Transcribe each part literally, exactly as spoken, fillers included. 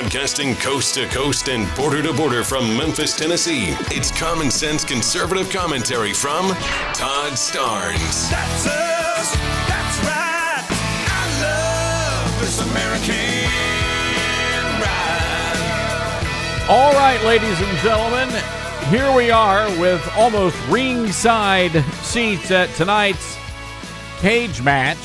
Broadcasting coast to coast and border to border from Memphis, Tennessee, it's common sense conservative commentary from Todd Starnes. That's us. That's right. I love this American ride. All right, ladies and gentlemen, here we are with almost ringside seats at tonight's cage match.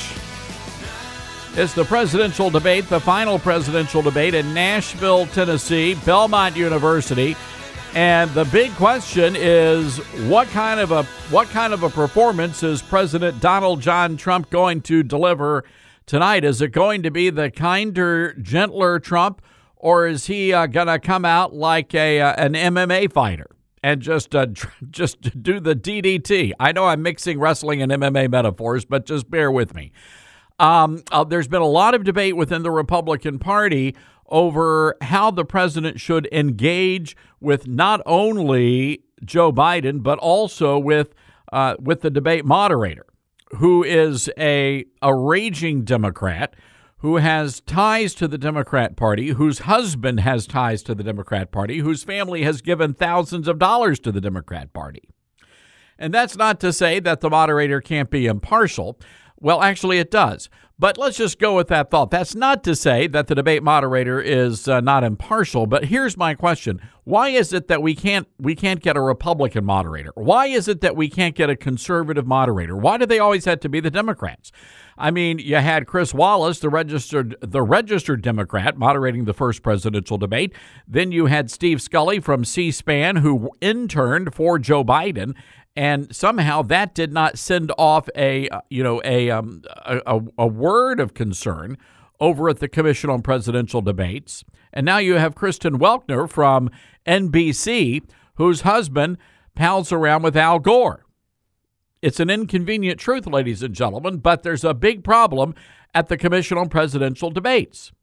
It's the presidential debate, the final presidential debate in Nashville, Tennessee, Belmont University. And the big question is, what kind of a what kind of a performance is President Donald John Trump going to deliver tonight? Is it going to be the kinder, gentler Trump, or is he uh, going to come out like a uh, an M M A fighter and just uh, just do the D D T? I know I'm mixing wrestling and M M A metaphors, but just bear with me. Um, uh, there's been a lot of debate within the Republican Party over how the president should engage with not only Joe Biden, but also with uh, with the debate moderator, who is a, a raging Democrat, who has ties to the Democrat Party, whose husband has ties to the Democrat Party, whose family has given thousands of dollars to the Democrat Party. And that's not to say that the moderator can't be impartial. Well, actually, it does. But let's just go with that thought. That's not to say that the debate moderator is uh, not impartial. But here's my question. Why is it that we can't we can't get a Republican moderator? Why is it that we can't get a conservative moderator? Why do they always have to be the Democrats? I mean, you had Chris Wallace, the registered the registered Democrat, moderating the first presidential debate. Then you had Steve Scully from C-SPAN, who interned for Joe Biden. And somehow that did not send off a, you know, a, um, a a word of concern over at the Commission on Presidential Debates. And now you have Kristen Welker from N B C, whose husband pals around with Al Gore. It's an inconvenient truth, ladies and gentlemen, but there's a big problem at the Commission on Presidential Debates.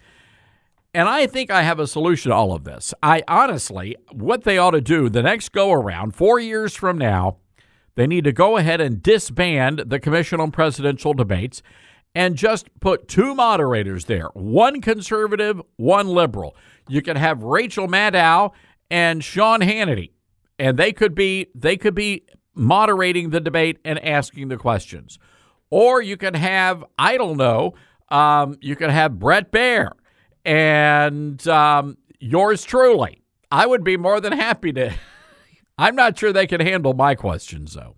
And I think I have a solution to all of this. I honestly, what they ought to do the next go around, four years from now, they need to go ahead and disband the Commission on Presidential Debates and just put two moderators there, one conservative, one liberal. You could have Rachel Maddow and Sean Hannity, and they could be they could be moderating the debate and asking the questions. Or you could have, I don't know, um, you could have Bret Baier. And um, yours truly. I would be more than happy to. I'm not sure they can handle my questions, though.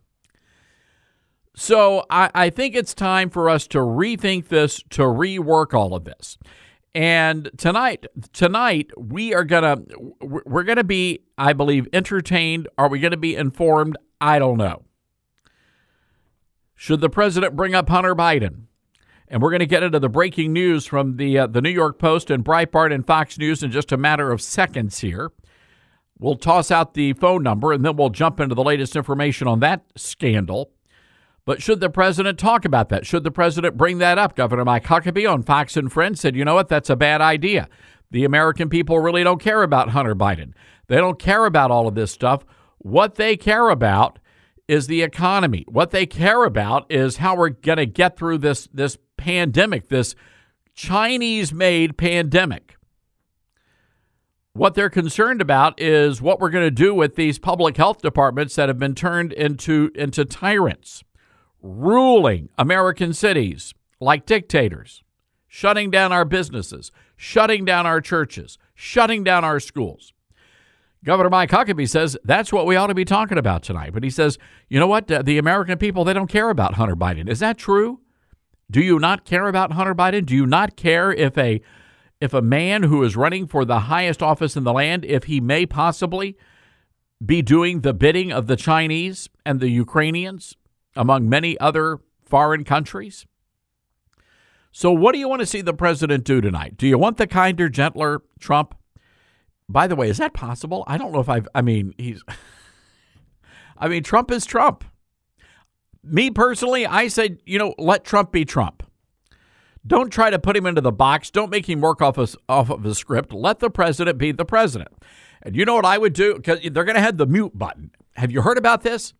So I, I think it's time for us to rethink this, to rework all of this. And tonight, tonight we are gonna we're gonna be, I believe, entertained. Are we gonna be informed? I don't know. Should the president bring up Hunter Biden? And we're going to get into the breaking news from the uh, the New York Post and Breitbart and Fox News in just a matter of seconds here. We'll toss out the phone number, and then we'll jump into the latest information on that scandal. But should the president talk about that? Should the president bring that up? Governor Mike Huckabee on Fox and Friends said, you know what, that's a bad idea. The American people really don't care about Hunter Biden. They don't care about all of this stuff. What they care about is the economy. What they care about is how we're going to get through this this pandemic, this Chinese-made pandemic. What they're concerned about is what we're going to do with these public health departments that have been turned into, into tyrants, ruling American cities like dictators, shutting down our businesses, shutting down our churches, shutting down our schools. Governor Mike Huckabee says that's what we ought to be talking about tonight. But he says, you know what? The American people, they don't care about Hunter Biden. Is that true? Do you not care about Hunter Biden? Do you not care if a if a man who is running for the highest office in the land, if he may possibly be doing the bidding of the Chinese and the Ukrainians, among many other foreign countries? So what do you want to see the president do tonight? Do you want the kinder, gentler Trump? By the way, is that possible? I don't know if I've, I mean, he's, I mean, Trump is Trump. Me personally, I said, you know, let Trump be Trump. Don't try to put him into the box. Don't make him work off, a, off of a script. Let the president be the president. And you know what I would do? Because they're going to have the mute button. Have you heard about this?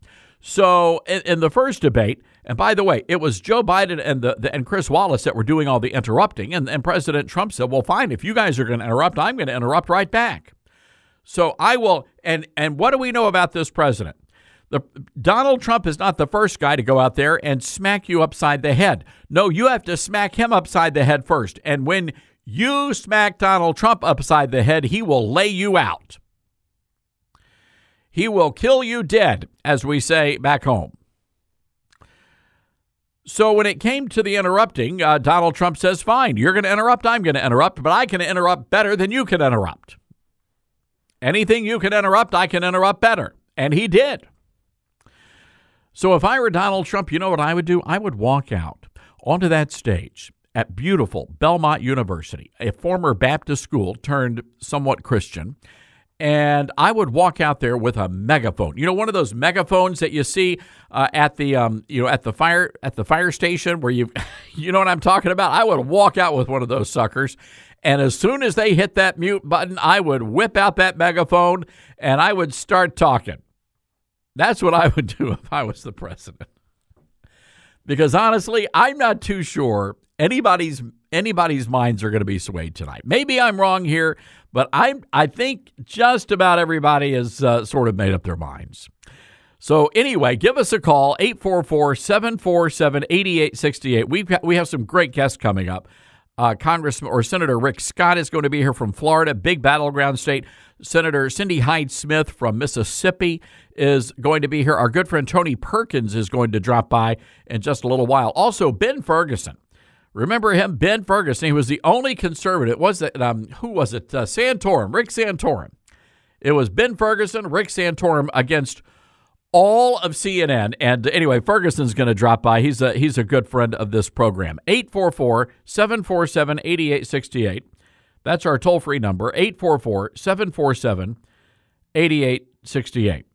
So in, in the first debate, and by the way, it was Joe Biden and the, the and Chris Wallace that were doing all the interrupting, and, and President Trump said, well, fine, if you guys are going to interrupt, I'm going to interrupt right back. So I will, and and what do we know about this president? The, Donald Trump is not the first guy to go out there and smack you upside the head. No, you have to smack him upside the head first. And when you smack Donald Trump upside the head, he will lay you out. He will kill you dead, as we say back home. So when it came to the interrupting, uh, Donald Trump says, fine, you're going to interrupt, I'm going to interrupt, but I can interrupt better than you can interrupt. Anything you can interrupt, I can interrupt better. And he did. So if I were Donald Trump, you know what I would do? I would walk out onto that stage at beautiful Belmont University, a former Baptist school turned somewhat Christian, and I would walk out there with a megaphone. You know, one of those megaphones that you see uh, at the um, you know at the fire at the fire station where you you know what I'm talking about. I would walk out with one of those suckers, and as soon as they hit that mute button, I would whip out that megaphone and I would start talking. That's what I would do if I was the president. Because honestly, I'm not too sure anybody's anybody's minds are going to be swayed tonight. Maybe I'm wrong here, but I I think just about everybody has uh, sort of made up their minds. So anyway, give us a call, eight four four, seven four seven, eight eight six eight. We've got, we have some great guests coming up. Uh, Congressman or Senator Rick Scott is going to be here from Florida, big battleground state. Senator Cindy Hyde-Smith from Mississippi is going to be here. Our good friend Tony Perkins is going to drop by in just a little while. Also, Ben Ferguson. Remember him? Ben Ferguson. He was the only conservative. Was it, um, who was it? Uh, Santorum, Rick Santorum. It was Ben Ferguson, Rick Santorum against all of C N N. And anyway, Ferguson's going to drop by. He's a, he's a good friend of this program. eight four four, seven four seven, eight eight six eight. That's our toll-free number, eight four four, seven four seven, eight eight six eight.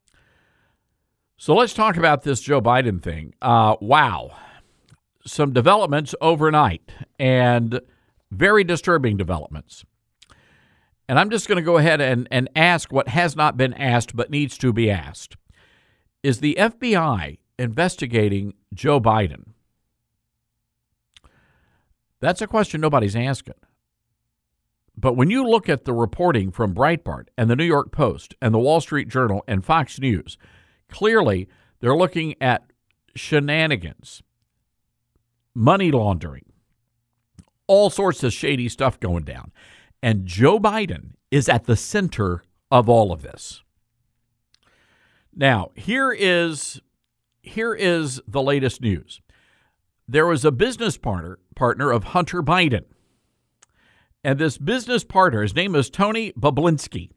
So let's talk about this Joe Biden thing. Uh, wow. Some developments overnight, and very disturbing developments. And I'm just going to go ahead and, and ask what has not been asked but needs to be asked. Is the F B I investigating Joe Biden? That's a question nobody's asking. But when you look at the reporting from Breitbart and the New York Post and the Wall Street Journal and Fox News, clearly they're looking at shenanigans, money laundering, all sorts of shady stuff going down. And Joe Biden is at the center of all of this. Now, here is here is the latest news. There was a business partner partner of Hunter Biden. And this business partner, his name is Tony Bobulinski.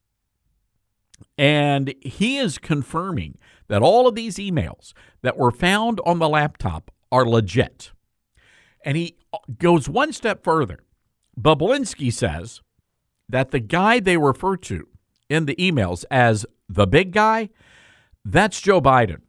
And he is confirming that all of these emails that were found on the laptop are legit. And he goes one step further. Bobulinski says that the guy they refer to in the emails as the big guy, that's Joe Biden.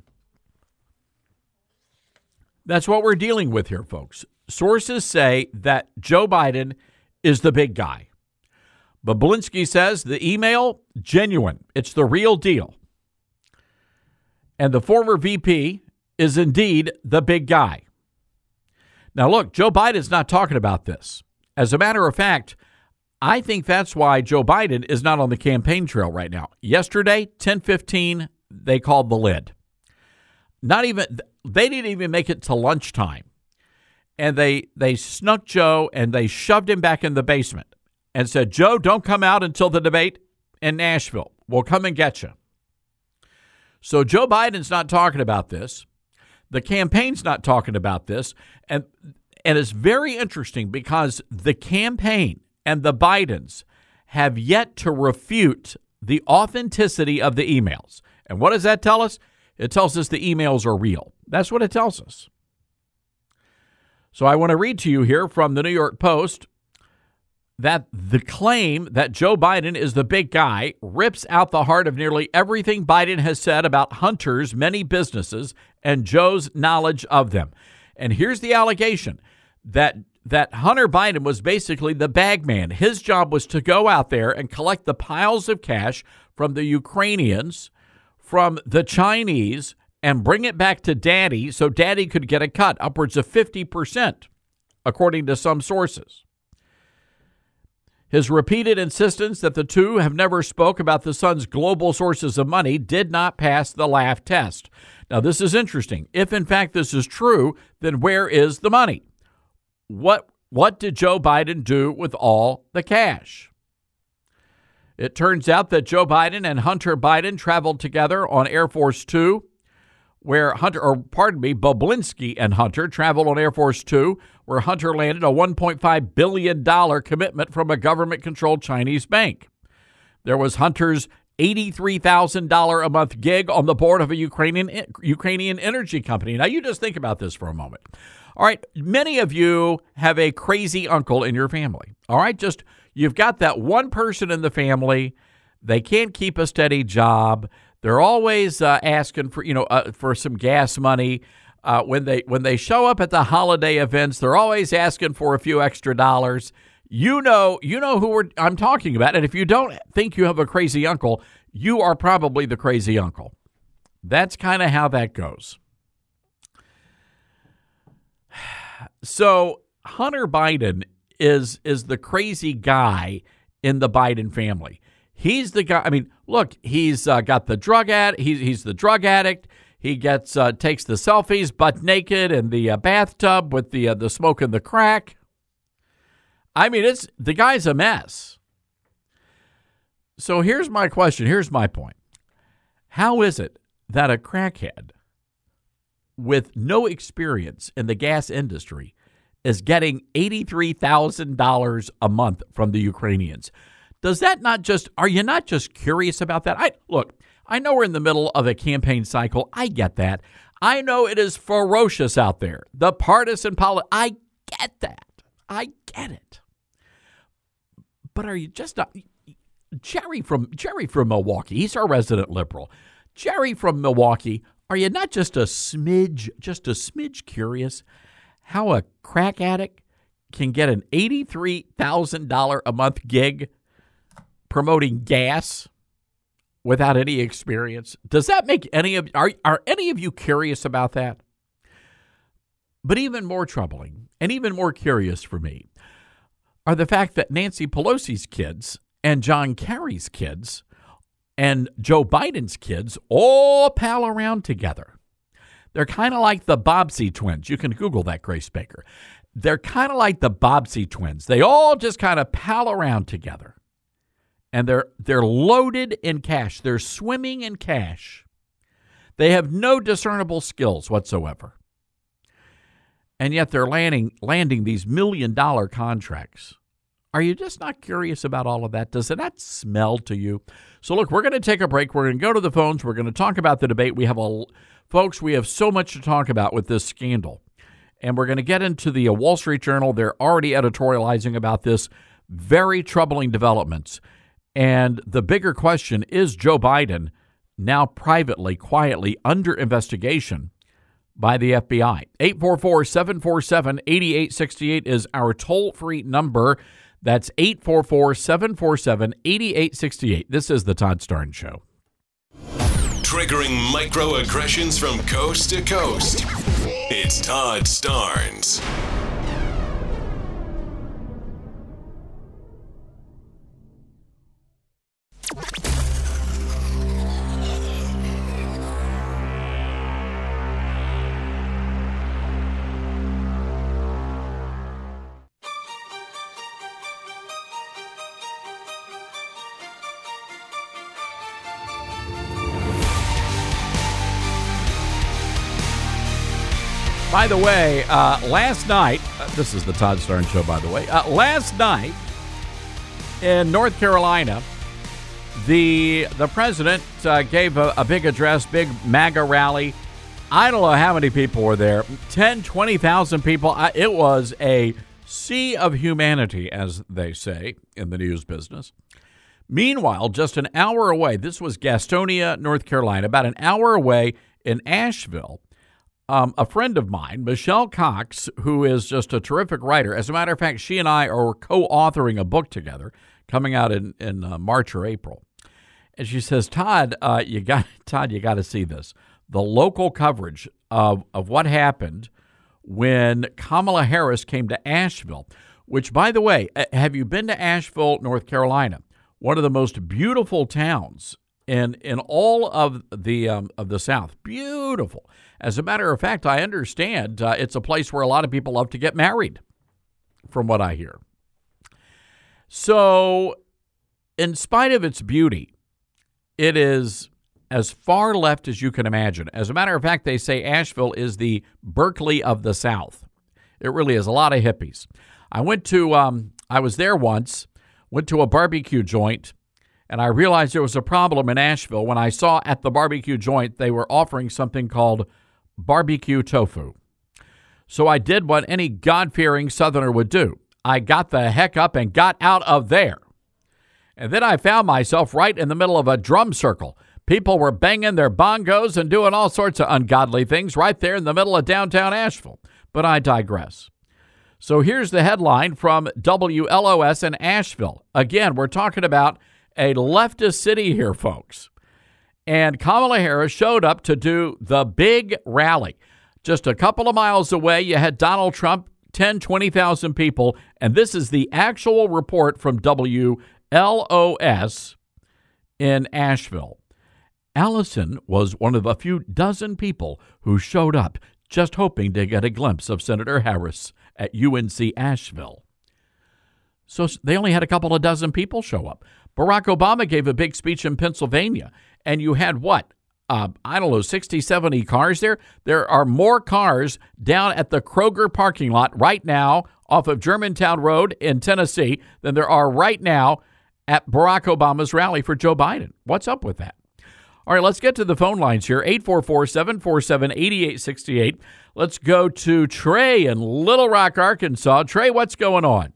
That's what we're dealing with here, folks. Sources say that Joe Biden is the big guy. Bobulinski says the email, genuine. It's the real deal. And the former V P is indeed the big guy. Now, look, Joe Biden's not talking about this. As a matter of fact, I think that's why Joe Biden is not on the campaign trail right now. Yesterday, ten fifteen, they called the lid. Not even, they didn't even make it to lunchtime. And they they snuck Joe and they shoved him back in the basement and said, Joe, don't come out until the debate in Nashville. We'll come and get you. So Joe Biden's not talking about this. The campaign's not talking about this. And, and it's very interesting because the campaign and the Bidens have yet to refute the authenticity of the emails. And what does that tell us? It tells us the emails are real. That's what it tells us. So I want to read to you here from the New York Post that the claim that Joe Biden is the big guy rips out the heart of nearly everything Biden has said about Hunter's many businesses and Joe's knowledge of them. And here's the allegation that that Hunter Biden was basically the bag man. His job was to go out there and collect the piles of cash from the Ukrainians, from the Chinese, and bring it back to Daddy so Daddy could get a cut, upwards of fifty percent, according to some sources. His repeated insistence that the two have never spoke about the son's global sources of money did not pass the laugh test. Now, this is interesting. If, in fact, this is true, then where is the money? What, what did Joe Biden do with all the cash? It turns out that Joe Biden and Hunter Biden traveled together on Air Force Two, where Hunter, or pardon me, Bobulinski and Hunter traveled on Air Force Two, where Hunter landed a one point five billion dollars commitment from a government-controlled Chinese bank. There was Hunter's eighty-three thousand dollars a month gig on the board of a Ukrainian Ukrainian energy company. Now, you just think about this for a moment. All right, many of you have a crazy uncle in your family. All right, just you've got that one person in the family. They can't keep a steady job. They're always uh, asking for, you know, uh, for some gas money. Uh, when they when they show up at the holiday events, they're always asking for a few extra dollars. You know, you know who we're, I'm talking about. And if you don't think you have a crazy uncle, you are probably the crazy uncle. That's kind of how that goes. So Hunter Biden is is the crazy guy in the Biden family. He's the guy. I mean, look, he's uh, got the drug ad. He's he's the drug addict. He gets uh, takes the selfies, butt naked in the uh, bathtub with the uh, the smoke and the crack. I mean, it's the guy's a mess. So here's my question. Here's my point. How is it that a crackhead with no experience in the gas industry is getting eighty-three thousand dollars a month from the Ukrainians? Does that not just, are you not just curious about that? I look, I know we're in the middle of a campaign cycle. I get that. I know it is ferocious out there. The partisan politics, I get that. I get it. But are you just not, Jerry from Jerry from Milwaukee, he's our resident liberal. Jerry from Milwaukee, are you not just a smidge, just a smidge curious how a crack addict can get an eighty-three thousand dollars a month gig promoting gas without any experience? Does that make any of, are, are any of you curious about that? But even more troubling and even more curious for me are the fact that Nancy Pelosi's kids and John Kerry's kids and Joe Biden's kids all pal around together. They're kind of like the Bobbsey twins. You can Google that, Grace Baker. They're kind of like the Bobbsey twins. They all just kind of pal around together. And they're they're loaded in cash. They're swimming in cash. They have no discernible skills whatsoever. And yet they're landing landing these million dollar contracts. Are you just not curious about all of that? Does it not smell to you? So look, we're going to take a break. We're going to go to the phones. We're going to talk about the debate. We have a folks, we have so much to talk about with this scandal. And we're going to get into the uh, Wall Street Journal. They're already editorializing about this. Very troubling developments. And the bigger question, is Joe Biden now privately, quietly under investigation by the F B I? eight four four, seven four seven, eight eight six eight is our toll-free number. That's eight four four, seven four seven, eight eight six eight. This is the Todd Starnes Show. Triggering microaggressions from coast to coast. It's Todd Starnes. By the way, uh, last night, uh, this is the Todd Starnes Show, by the way. Uh, last night in North Carolina, the the president uh, gave a, a big address, big MAGA rally. I don't know how many people were there, ten, twenty thousand people. I, it was a sea of humanity, as they say in the news business. Meanwhile, just an hour away, this was Gastonia, North Carolina, about an hour away in Asheville, Um, a friend of mine, Michelle Cox, who is just a terrific writer. As a matter of fact, she and I are co-authoring a book together coming out in, in uh, March or April. And she says, Todd, uh, you got Todd, you got to see this. the local coverage of, of what happened when Kamala Harris came to Asheville, which, by the way, have you been to Asheville, North Carolina? One of the most beautiful towns in in all of the um, of the South. Beautiful. As a matter of fact, I understand uh, it's a place where a lot of people love to get married, from what I hear. So, in spite of its beauty, it is as far left as you can imagine. As a matter of fact, they say Asheville is the Berkeley of the South. It really is. A lot of hippies. I went to, um, I was there once, went to a barbecue joint, and I realized there was a problem in Asheville when I saw at the barbecue joint they were offering something called barbecue tofu. So I did what any God-fearing Southerner would do. I got the heck up and got out of there. And then I found myself right in the middle of a drum circle. People were banging their bongos and doing all sorts of ungodly things right there in the middle of downtown Asheville. But I digress. So here's the headline from W L O S in Asheville. Again, we're talking about a leftist city here, folks. And Kamala Harris showed up to do the big rally. Just a couple of miles away, you had Donald Trump, ten, twenty thousand people. And this is the actual report from W L O S in Asheville. Allison was one of a few dozen people who showed up just hoping to get a glimpse of Senator Harris at U N C Asheville. So they only had a couple of dozen people show up. Barack Obama gave a big speech in Pennsylvania, and you had what? Uh, I don't know, sixty, seventy cars there? There are more cars down at the Kroger parking lot right now off of Germantown Road in Tennessee than there are right now at Barack Obama's rally for Joe Biden. What's up with that? All right, let's get to the phone lines here, eight four four, seven four seven, eight eight six eight. Let's go to Trey in Little Rock, Arkansas. Trey, what's going on?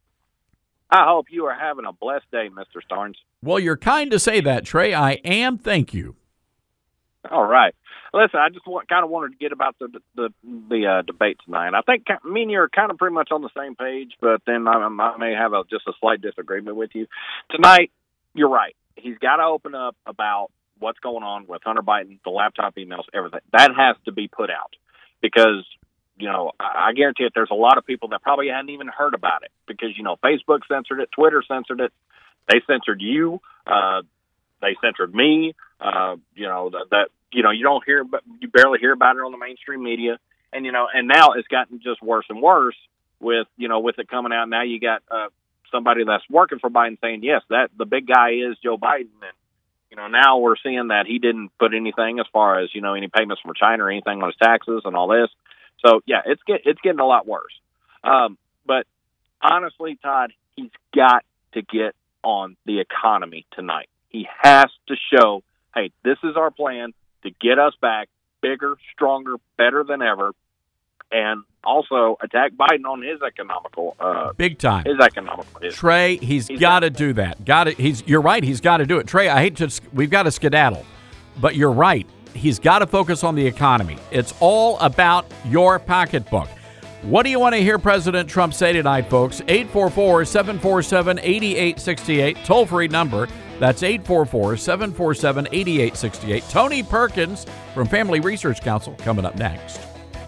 I hope you are having a blessed day, Mister Starnes. Well, you're kind to say that, Trey. I am. Thank you. All right. Listen, I just want, kind of wanted to get about the the, the uh, debate tonight. I think me and you are kind of pretty much on the same page, but then I, I may have a, just a slight disagreement with you. Tonight, you're right. He's got to open up about what's going on with Hunter Biden, the laptop emails, everything. That has to be put out because, you know, I guarantee it, there's a lot of people that probably hadn't even heard about it because, you know, Facebook censored it, Twitter censored it, they censored you, uh, they censored me, uh, you know, that, that, you know, you don't hear, you barely hear about it on the mainstream media. And, you know, and now it's gotten just worse and worse with, you know, with it coming out. Now you got uh, somebody that's working for Biden saying, yes, that the big guy is Joe Biden. And, you know, now we're seeing that he didn't put anything as far as, you know, any payments from China or anything on his taxes and all this. So, yeah, it's get, it's getting a lot worse. Um, but honestly, Todd, he's got to get on the economy tonight. He has to show, hey, this is our plan to get us back bigger, stronger, better than ever, and also attack Biden on his economical, uh, big time. His economical. His, Trey, he's, he's got to do that. Got to. He's. You're right. He's got to do it. Trey, I hate to. We've got to skedaddle, but you're right. He's got to focus on the economy. It's all about your pocketbook. What do you want to hear President Trump say tonight, folks? eight four four, seven four seven, eight eight six eight, toll-free number. That's eight four four, seven four seven, eight eight six eight. Tony Perkins from Family Research Council coming up next.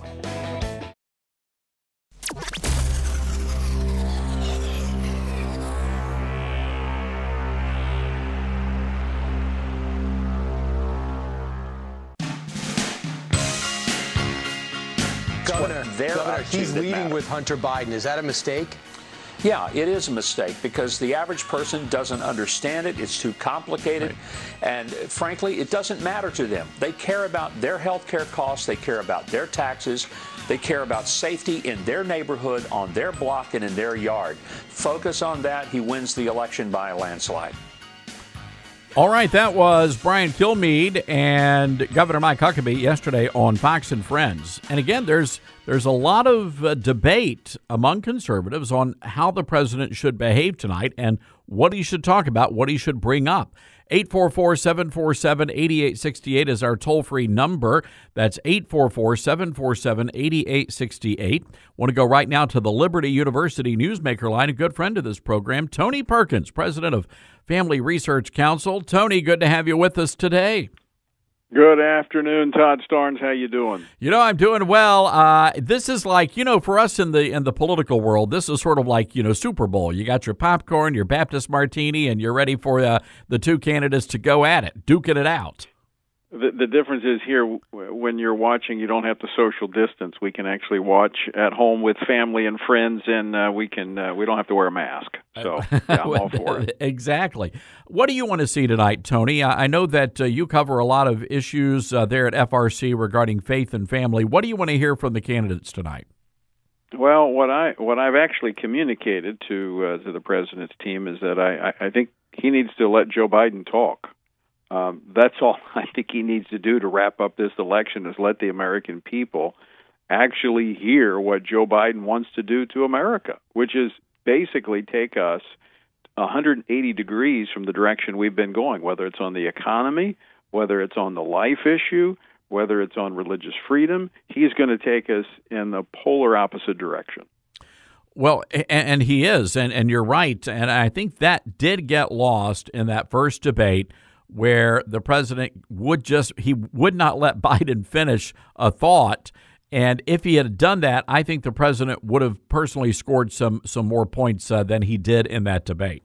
Governor, Governor he's leading matter. with Hunter Biden. Is that a mistake? Yeah, it is a mistake because the average person doesn't understand it. It's too complicated. Right. And frankly, it doesn't matter to them. They care about their health care costs. They care about their taxes. They care about safety in their neighborhood, on their block, and in their yard. Focus on that. He wins the election by a landslide. All right, that was Brian Kilmeade and Governor Mike Huckabee yesterday on Fox and Friends. And again, there's there's a lot of uh, debate among conservatives on how the president should behave tonight and what he should talk about, what he should bring up. eight four four, seven four seven, eight eight six eight is our toll-free number. That's eight four four, seven four seven, eight eight six eight. Want to go right now to the Liberty University Newsmaker line, a good friend of this program, Tony Perkins, president of Family Research Council. Tony, good to have you with us today. Good afternoon, Todd Starnes. How you doing? You know, I'm doing well. Uh, this is like, you know, for us in the in the political world, this is sort of like, you know, Super Bowl. You got your popcorn, your Baptist martini, and you're ready for uh, the two candidates to go at it, duking it out. The, the difference is here, when you're watching, you don't have to social distance. We can actually watch at home with family and friends, and uh, we can uh, we don't have to wear a mask. So yeah, I'm all for it. Exactly. What do you want to see tonight, Tony? I know that uh, you cover a lot of issues uh, there at F R C regarding faith and family. What do you want to hear from the candidates tonight? Well, what I what I've actually communicated to uh, to the president's team is that I, I think he needs to let Joe Biden talk. Um, that's all I think he needs to do to wrap up this election, is let the American people actually hear what Joe Biden wants to do to America, which is basically take us one hundred eighty degrees from the direction we've been going, whether it's on the economy, whether it's on the life issue, whether it's on religious freedom. He's going to take us in the polar opposite direction. Well, and, and he is, and, and you're right. And I think that did get lost in that first debate, where the president would just, he would not let Biden finish a thought. And if he had done that, I think the president would have personally scored some some more points uh, than he did in that debate.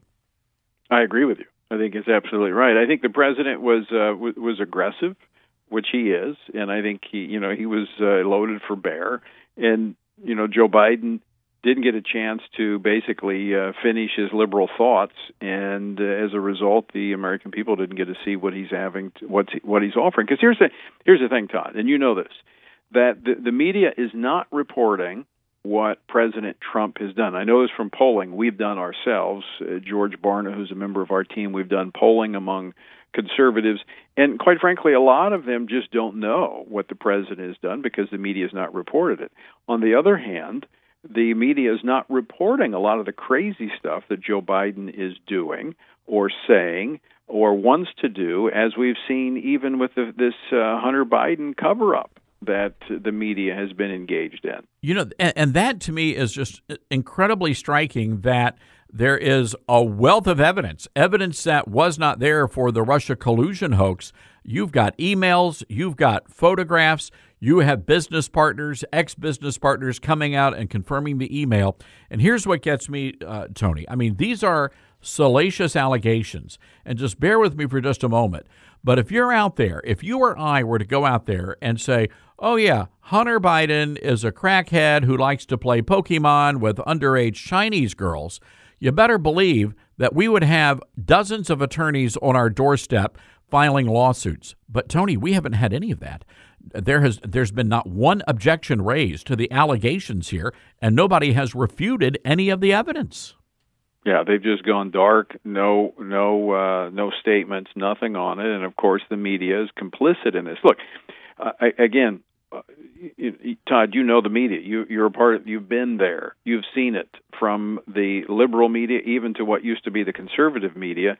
I agree with you. I think it's absolutely right. I think the president was uh, w- was aggressive, which he is, and I think he, you know, he was uh, loaded for bear. And you know, Joe Biden didn't get a chance to basically uh, finish his liberal thoughts, and uh, as a result, the American people didn't get to see what he's having, to, what what he's offering. Because here's the here's the thing, Todd, and you know this, that the, the media is not reporting what President Trump has done. I know this from polling we've done ourselves. Uh, George Barna, who's a member of our team, we've done polling among conservatives, and quite frankly, a lot of them just don't know what the president has done because the media has not reported it. On the other hand, the media is not reporting a lot of the crazy stuff that Joe Biden is doing or saying or wants to do, as we've seen even with the, this uh, Hunter Biden cover-up that the media has been engaged in. You know, and, and that to me is just incredibly striking, that there is a wealth of evidence, evidence that was not there for the Russia collusion hoax. You've got emails, you've got photographs, you have business partners, ex-business partners coming out and confirming the email. And here's what gets me, uh, Tony. I mean, these are salacious allegations. And just bear with me for just a moment. But if you're out there, if you or I were to go out there and say, oh, yeah, Hunter Biden is a crackhead who likes to play Pokemon with underage Chinese girls, you better believe that we would have dozens of attorneys on our doorstep filing lawsuits. But, Tony, we haven't had any of that. There has there's been not one objection raised to the allegations here, and nobody has refuted any of the evidence. Yeah, they've just gone dark. No, no, uh, no statements, nothing on it, and of course the media is complicit in this. Look, uh, I, again, uh, you, Todd, you know the media. You, you're a part of. You've been there. You've seen it from the liberal media, even to what used to be the conservative media.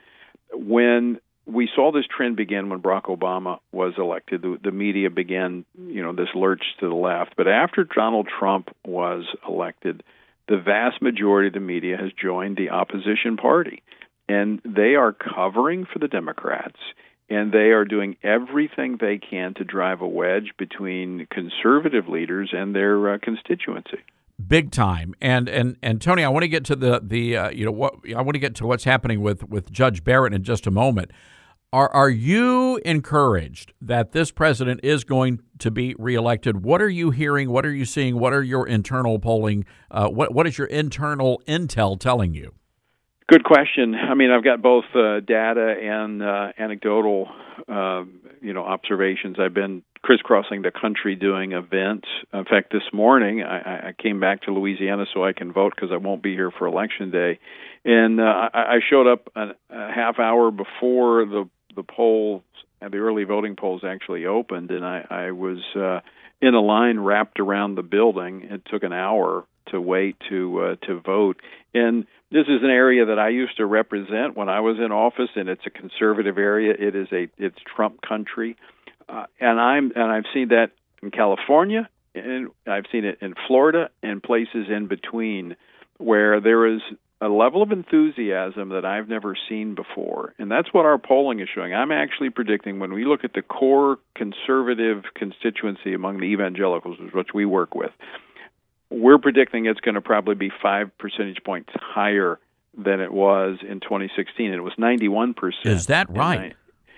When we saw this trend begin when Barack Obama was elected, the, the media began, you know, this lurch to the left. But after Donald Trump was elected, the vast majority of the media has joined the opposition party, and they are covering for the Democrats, and they are doing everything they can to drive a wedge between conservative leaders and their uh, constituency. Big time. And and and Tony, I want to get to the the uh, you know what I want to get to what's happening with with Judge Barrett in just a moment. Are are you encouraged that this president is going to be reelected? What are you hearing? What are you seeing? What are your internal polling? Uh, what what is your internal intel telling you? Good question. I mean, I've got both uh, data and uh, anecdotal, uh, you know, observations. I've been crisscrossing the country doing events. In fact, this morning I, I came back to Louisiana so I can vote because I won't be here for Election Day, and uh, I, I showed up a, a half hour before the the polls, the early voting polls actually opened, and I, I was uh, in a line wrapped around the building. It took an hour to wait to uh, to vote, and this is an area that I used to represent when I was in office, and it's a conservative area. It is a it's Trump country, uh, and I'm and I've seen that in California, and I've seen it in Florida and places in between, where there is a level of enthusiasm that I've never seen before. And that's what our polling is showing. I'm actually predicting when we look at the core conservative constituency among the evangelicals, which we work with, we're predicting it's going to probably be five percentage points higher than it was in twenty sixteen. And it was ninety-one percent. Is that right?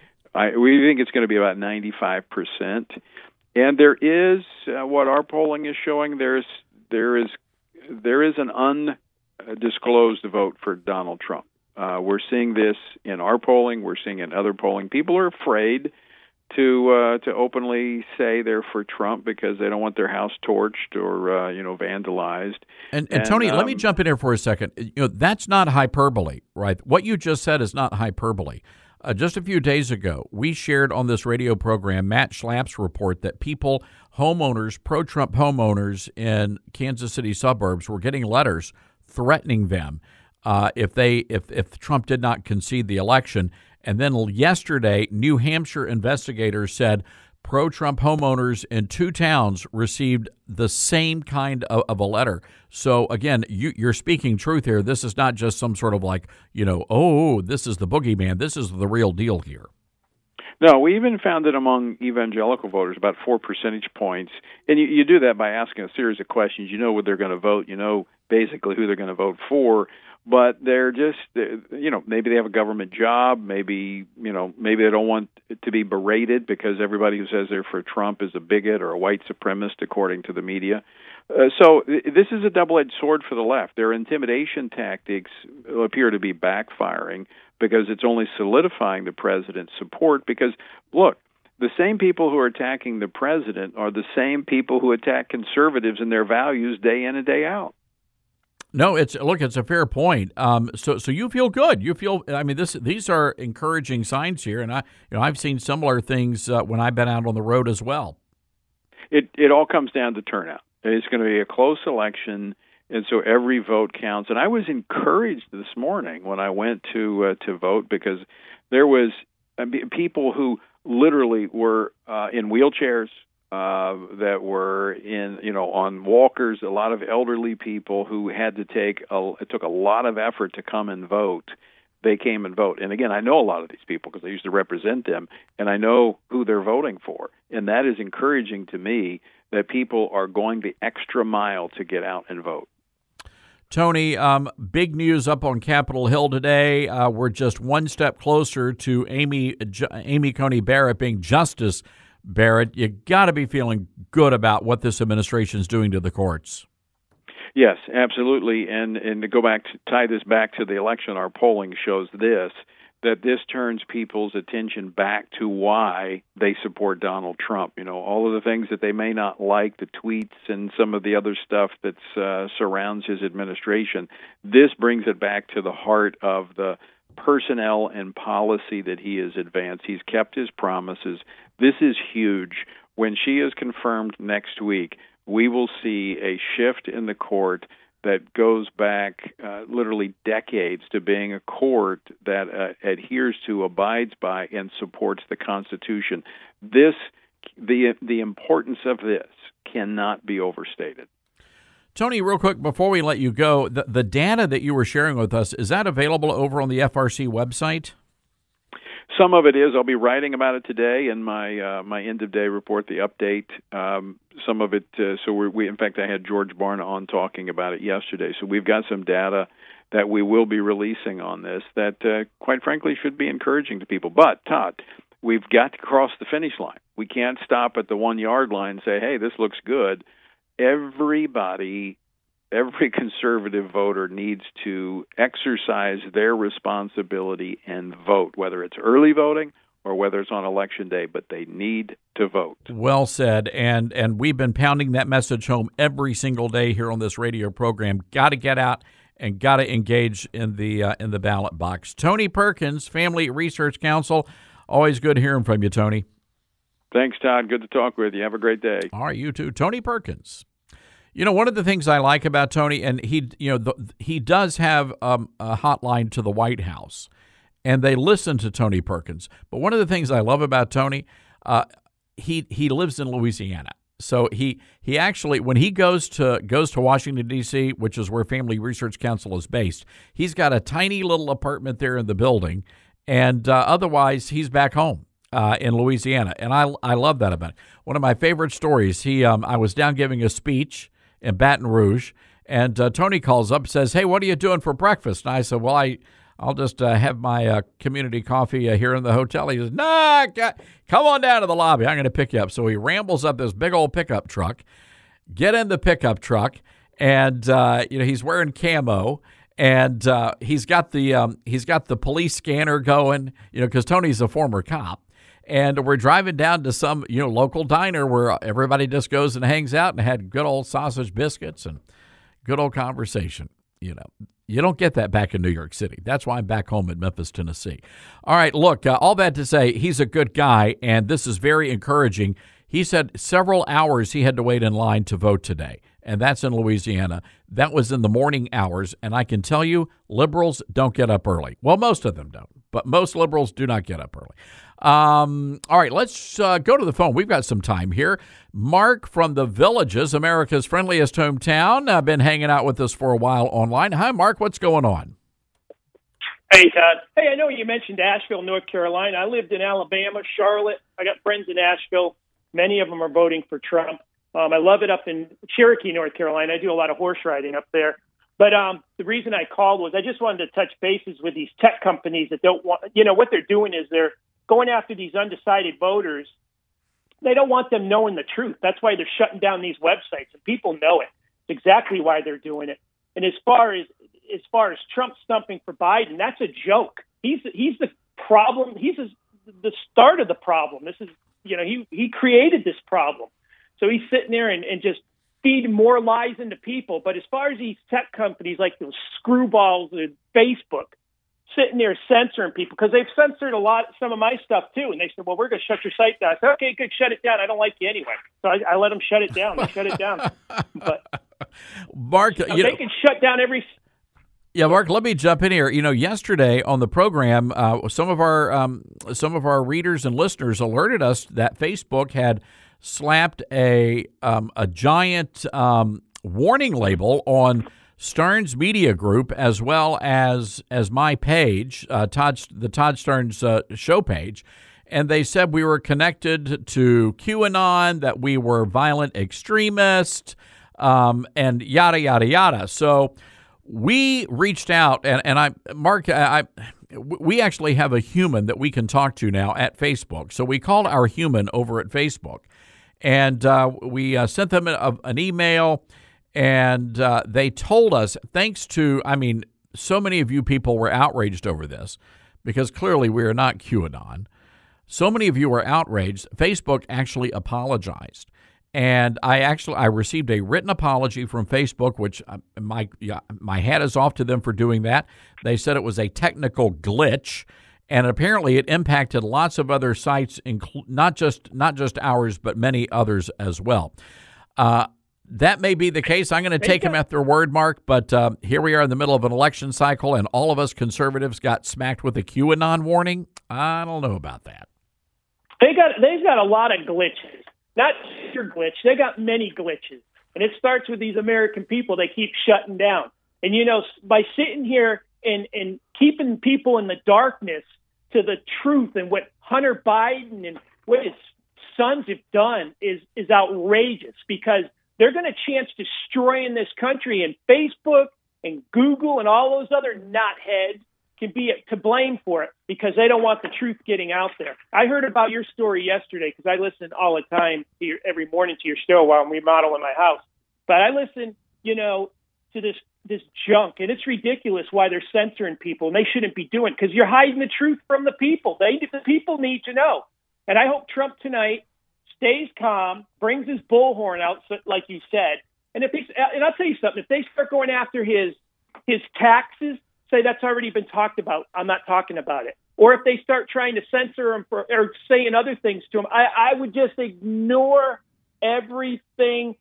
I, we think it's going to be about ninety-five percent. And there is, uh, what our polling is showing, there's there is there is an undisclosed vote for Donald Trump. Uh, we're seeing this in our polling. We're seeing it in other polling. People are afraid to uh, to openly say they're for Trump because they don't want their house torched or uh, you know vandalized. And, and, and Tony, um, let me jump in here for a second. You know, that's not hyperbole, right? What you just said is not hyperbole. Uh, just a few days ago, we shared on this radio program Matt Schlapp's report that people, homeowners, pro-Trump homeowners in Kansas City suburbs were getting letters threatening them uh, if they if, if Trump did not concede the election. And then yesterday, New Hampshire investigators said pro-Trump homeowners in two towns received the same kind of, of a letter. So, again, you, you're speaking truth here. This is not just some sort of like, you know, oh, this is the boogeyman. This is the real deal here. No, we even found it among evangelical voters, about four percentage points. And you, you do that by asking a series of questions. You know what they're going to vote. You know basically who they're going to vote for. But they're just, you know, maybe they have a government job. Maybe, you know, maybe they don't want to be berated because everybody who says they're for Trump is a bigot or a white supremacist, according to the media. Uh, so this is a double-edged sword for the left. Their intimidation tactics appear to be backfiring because it's only solidifying the president's support. Because, look, the same people who are attacking the president are the same people who attack conservatives and their values day in and day out. No, it's look, it's a fair point. Um, so, so you feel good. You feel. I mean, this these are encouraging signs here, and I, you know, I've seen similar things uh, when I've been out on the road as well. It it all comes down to turnout. It's going to be a close election, and so every vote counts. And I was encouraged this morning when I went to uh, to vote because there was uh, people who literally were uh, in wheelchairs. Uh, that were in, you know, on walkers, a lot of elderly people who had to take, a, it took a lot of effort to come and vote. They came and vote. And again, I know a lot of these people because I used to represent them, and I know who they're voting for. And that is encouraging to me that people are going the extra mile to get out and vote. Tony, um, big news up on Capitol Hill today. Uh, we're just one step closer to Amy, Amy Coney Barrett being Justice Barrett. You got to be feeling good about what this administration is doing to the courts. Yes, absolutely. And and to go back to tie this back to the election, our polling shows this, that this turns people's attention back to why they support Donald Trump. You know, all of the things that they may not like, the tweets and some of the other stuff that uh, surrounds his administration. This brings it back to the heart of the personnel and policy that he has advanced. He's kept his promises. This is huge. When she is confirmed next week, we will see a shift in the court that goes back uh, literally decades to being a court that uh, adheres to, abides by, and supports the Constitution. This, the the importance of this cannot be overstated. Tony, real quick, before we let you go, the, the data that you were sharing with us, is that available over on the F R C website? Some of it is. I'll be writing about it today in my uh, my end of day report, the update. Um, some of it. Uh, so we're, we, in fact, I had George Barna on talking about it yesterday. So we've got some data that we will be releasing on this that, uh, quite frankly, should be encouraging to people. But Todd, we've got to cross the finish line. We can't stop at the one yard line and say, "Hey, this looks good." Everybody. Every conservative voter needs to exercise their responsibility and vote, whether it's early voting or whether it's on election day, but they need to vote. Well said. And and we've been pounding that message home every single day here on this radio program. Got to get out and got to engage in the uh, in the ballot box. Tony Perkins, Family Research Council. Always good hearing from you, Tony. Thanks, Todd. Good to talk with you. Have a great day. All right, you too. Tony Perkins. You know, one of the things I like about Tony, and he, you know, the, he does have um, a hotline to the White House, and they listen to Tony Perkins. But one of the things I love about Tony, uh, he he lives in Louisiana, So he he actually, when he goes to goes to Washington, D C, which is where Family Research Council is based, he's got a tiny little apartment there in the building, and uh, otherwise he's back home uh, in Louisiana. And I I love that about it. One of my favorite stories, he um, I was down giving a speech in Baton Rouge, and uh, Tony calls up and says, "Hey, what are you doing for breakfast?" And I said, "Well, I, I'll just uh, have my uh, community coffee uh, here in the hotel." He says, "Nah, come on down to the lobby. I'm going to pick you up." So he rambles up this big old pickup truck, get in the pickup truck, and uh, you know he's wearing camo, and uh, he's got the um, he's got the police scanner going, you know, because Tony's a former cop. And we're driving down to some, you know, local diner where everybody just goes and hangs out and had good old sausage biscuits and good old conversation. You know, you don't get that back in New York City. That's why I'm back home in Memphis, Tennessee. All right, look, uh, all that to say, he's a good guy, and this is very encouraging. He said several hours he had to wait in line to vote today, and that's in Louisiana. That was in the morning hours, and I can tell you, liberals don't get up early. Well, most of them don't, but most liberals do not get up early. Um, all right, let's uh, go to the phone. We've got some time here. Mark from the Villages, America's friendliest hometown, uh, been hanging out with us for a while online. Hi, Mark. What's going on? Hey, Todd. Hey, I know you mentioned Asheville, North Carolina. I lived in Alabama, Charlotte. I got friends in Asheville. Many of them are voting for Trump. Um, I love it up in Cherokee, North Carolina. I do a lot of horse riding up there. But um, the reason I called was I just wanted to touch bases with these tech companies that don't want, you know, what they're doing is they're going after these undecided voters. They don't want them knowing the truth. That's why they're shutting down these websites, and people know it. It's exactly why they're doing it. And as far as as far as Trump stumping for Biden, that's a joke. He's he's the problem. He's the start of the problem. This is, you know, he he created this problem. So he's sitting there and, and just feeding more lies into people. But as far as these tech companies like those screwballs and Facebook, sitting there censoring people, because they've censored a lot, some of my stuff too. And they said, well, we're going to shut your site down. I said, okay, good, shut it down. I don't like you anyway. So I, I let them shut it down. They shut it down. But Mark, you know, you they know, can shut down every. Yeah, Mark, let me jump in here. You know, yesterday on the program, uh, some of our um, some of our readers and listeners alerted us that Facebook had slapped a um, a giant um, warning label on Stearns Media Group, as well as as my page, uh, Todd, the Todd Stearns uh, show page, and they said we were connected to QAnon, that we were violent extremists, um, and yada yada yada. So we reached out, and, and I, Mark, I, I, we actually have a human that we can talk to now at Facebook. So we called our human over at Facebook, and uh, we uh, sent them a, an email. And uh, they told us, thanks to, I mean, so many of you people were outraged over this because clearly we are not QAnon. So many of you were outraged. Facebook actually apologized. And I actually, I received a written apology from Facebook, which uh, my yeah, my hat is off to them for doing that. They said it was a technical glitch, and apparently it impacted lots of other sites, inclu- not just not just ours, but many others as well. Uh, That may be the case. I'm going to take him at their word, Mark, but uh, here we are in the middle of an election cycle, and all of us conservatives got smacked with a QAnon warning. I don't know about that. They got, they've got a lot of glitches. Not your glitch. They got many glitches. And it starts with these American people they keep shutting down. And, you know, by sitting here and, and keeping people in the darkness to the truth and what Hunter Biden and what his sons have done is, is outrageous, because they're going to chance destroying this country, and Facebook and Google and all those other knotheads can be to blame for it because they don't want the truth getting out there. I heard about your story yesterday because I listen all the time to your, every morning to your show while I'm remodeling my house. But I listen, you know, to this this junk, and it's ridiculous why they're censoring people, and they shouldn't be doing it because you're hiding the truth from the people. They the people need to know. And I hope Trump tonight stays calm, brings his bullhorn out, like you said. And if they, and I'll tell you something, if they start going after his his taxes, say that's already been talked about, I'm not talking about it. Or if they start trying to censor him for, or saying other things to him, I, I would just ignore everything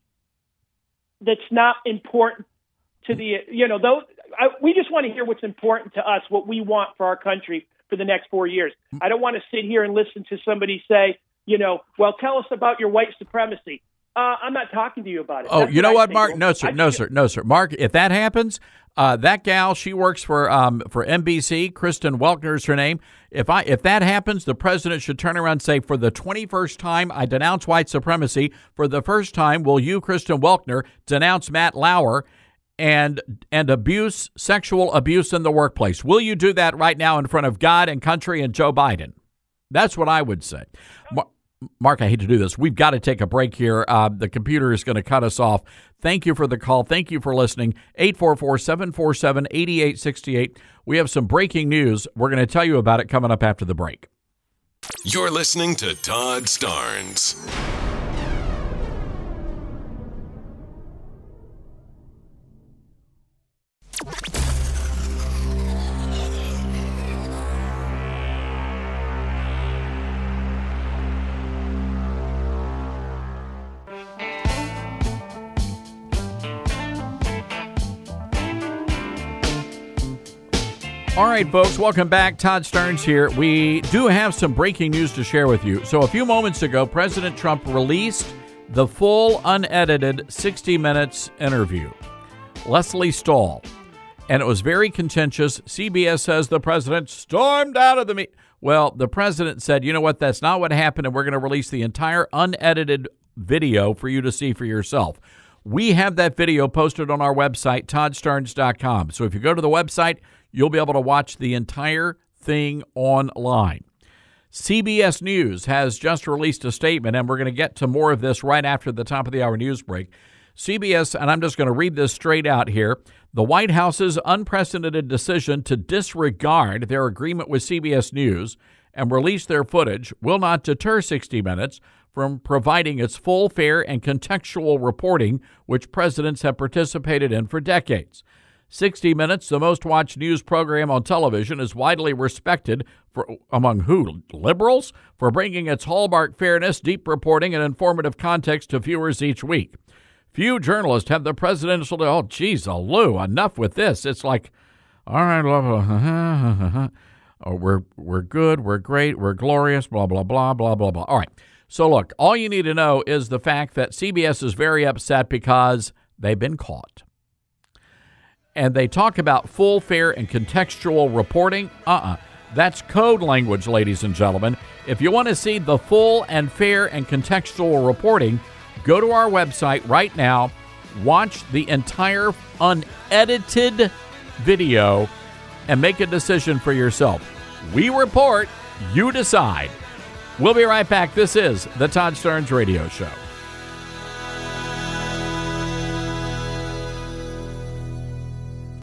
that's not important to the, you know, those. I, we just want to hear what's important to us, what we want for our country for the next four years. I don't want to sit here and listen to somebody say, you know, well, tell us about your white supremacy. Uh, I'm not talking to you about it. Oh, That's you know I what, think. Mark? No, sir. I No, think sir. No, sir. Mark, if that happens, uh, that gal, she works for um, for N B C. Kristen Welker is her name. If I if that happens, the president should turn around and say, for the twenty-first time, I denounce white supremacy. For the first time, will you, Kristen Welker, denounce Matt Lauer and and abuse, sexual abuse in the workplace? Will you do that right now in front of God and country and Joe Biden? That's what I would say. Mar- Mark, I hate to do this. We've got to take a break here. Uh, the computer is going to cut us off. Thank you for the call. Thank you for listening. eight four four, seven four seven, eight eight six eight. We have some breaking news. We're going to tell you about it coming up after the break. You're listening to Todd Starnes. All right, folks, welcome back. Todd Starnes here. We do have some breaking news to share with you. So a few moments ago, President Trump released the full, unedited sixty minutes interview. Lesley Stahl. And it was very contentious. C B S says the president stormed out of the meeting. Well, the president said, you know what, that's not what happened, and we're going to release the entire unedited video for you to see for yourself. We have that video posted on our website, todd starnes dot com. So if you go to the website, you'll be able to watch the entire thing online. C B S News has just released a statement, and we're going to get to more of this right after the top of the hour news break. C B S, and I'm just going to read this straight out here, the White House's unprecedented decision to disregard their agreement with C B S News and release their footage will not deter sixty minutes from providing its full, fair, and contextual reporting, which presidents have participated in for decades. sixty minutes, the most watched news program on television, is widely respected for among who? Liberals? For bringing its hallmark fairness, deep reporting, and informative context to viewers each week. Few journalists have the presidential, oh, geez, oh, Lou, enough with this. It's like, all right, blah, blah, blah, oh, we're, we're good, we're great, we're glorious, blah, blah, blah, blah, blah, blah. All right, so look, all you need to know is the fact that C B S is very upset because they've been caught. And they talk about full, fair, and contextual reporting. Uh-uh. That's code language, ladies and gentlemen. If you want to see the full and fair and contextual reporting, go to our website right now, watch the entire unedited video, and make a decision for yourself. We report, you decide. We'll be right back. This is the Todd Starnes Radio Show.